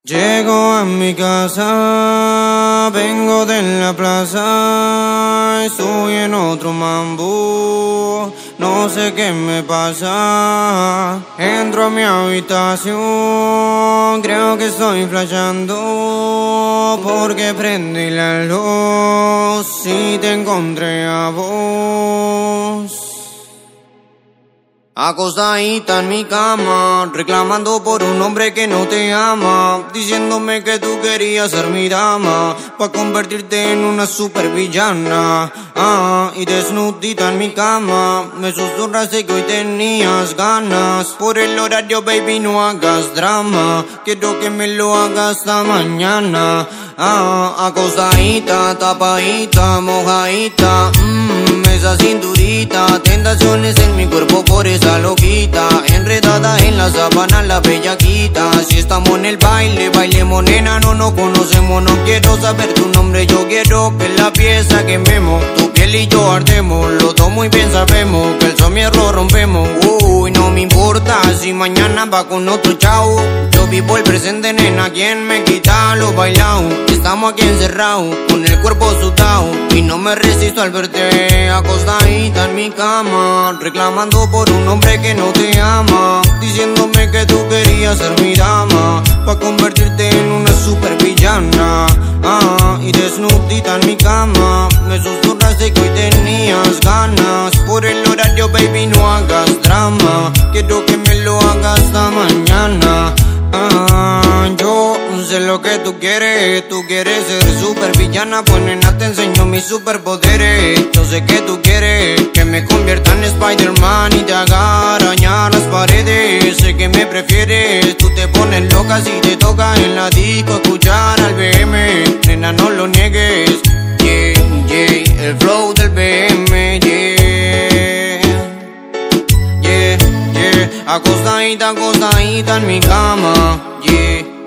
Llego a mi casa, vengo de la plaza, estoy en otro mambo, no sé qué me pasa. Entro a mi habitación, creo que estoy flasheando, porque prendí la luz y te encontré a vos. Acostadita en mi cama, reclamando por un hombre que no te ama, diciéndome que tú querías ser mi dama, pa' convertirte en una supervillana. Y desnudita en mi cama, me susurraste que hoy tenías ganas. Por el horario, baby, no hagas drama, quiero que me lo hagas hasta mañana. Acostadita, tapadita, mojadita, esa cinturita, tentaciones en mi cuerpo por esa loquita, enredada en la sábana la bellaquita. Si estamos en el baile, bailemos nena, no nos conocemos, no quiero saber tu nombre, yo quiero que la pieza quememos, tu piel y yo ardemos, los dos muy bien sabemos que el somierro rompemos. Uy, no me importa si mañana va con otro chao, yo vivo el presente nena, quien me quita lo bailao. Estamos aquí encerrados, con el cuerpo sudado, y no me resisto al verte acostadita en mi cama, reclamando por un hombre que no te ama, diciéndome que tú querías ser mi dama, pa' convertirte en una supervillana. Y desnudita en mi cama, me susurraste que hoy tenías ganas. Por el horario, baby, no hagas drama, quiero que me lo hagas hasta mañana. Yo sé lo que tú quieres ser supervillana, pues nena te enseño mis superpoderes. Yo sé que tú quieres que me convierta en Spider-Man y te haga arañar las paredes. Sé que me prefieres, tú te pones loca si te toca en la disco escuchar al BM, nena no lo niegues, yeah, el flow del BM, acostadita en mi cama, yeah.